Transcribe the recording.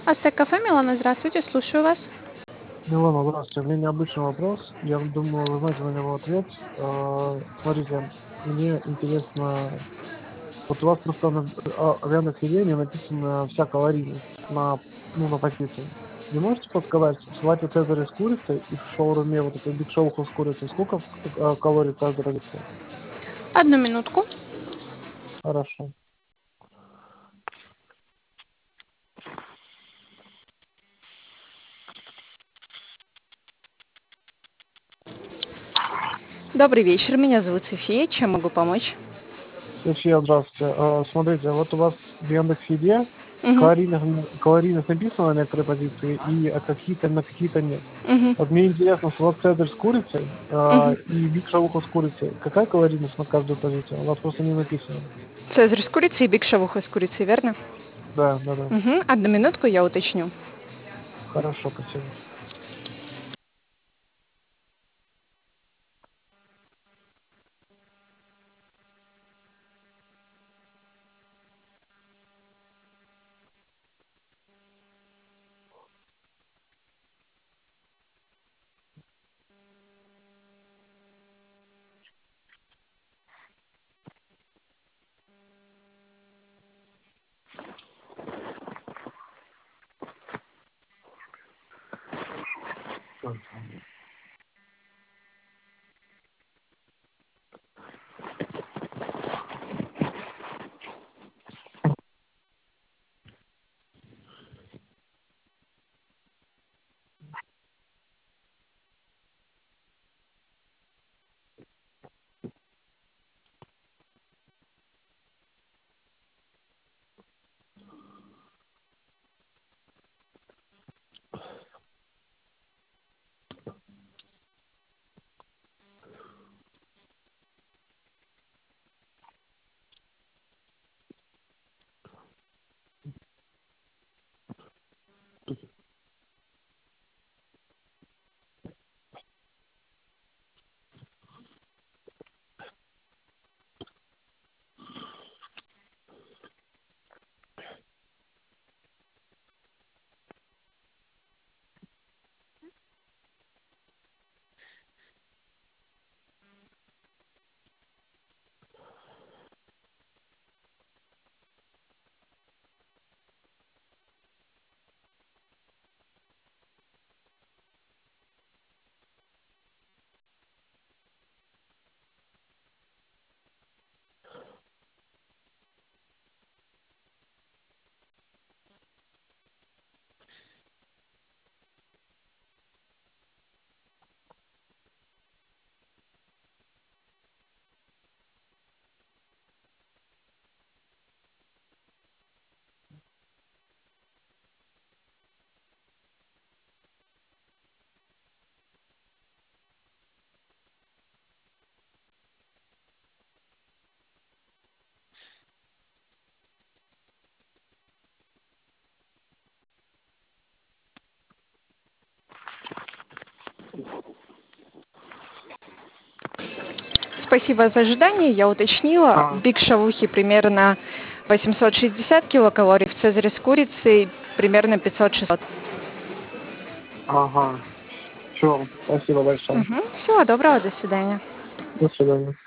Астек кафе, Милана, здравствуйте, слушаю вас. Милана, здравствуйте. У меня необычный вопрос. Я думаю, вы знаете на него ответ. Смотрите, мне интересно, вот у вас просто в Яндекс.Еде написана вся калорийность на позиции. Не можете подсказать, в салате Цезарь с курицей и в шаурме вот этой биг шоуху с курицей, сколько калорий в каждой позиции? Одну минутку. Хорошо. Добрый вечер, меня зовут София, чем могу помочь? София, здравствуйте. Смотрите, вот у вас в Яндекс.Еде Мгм, калорийность написана на некоторые позиции, и на какие-то нет. мгм, Вот мне интересно, салат цезарь с курицей мгм. и биг шавуха с курицей. Какая калорийность на каждую позицию? У вас просто не написано. Цезарь с курицей и биг шавуха с курицей, верно? Да, да, да. Мгм, одну минутку, я уточню. Хорошо, спасибо. Спасибо за ожидание, я уточнила. В А, биг шавухе примерно 860 килокалорий, в цезаре с курицей примерно 500-600. ага. Все, спасибо большое. Всего доброго, до свидания. До свидания.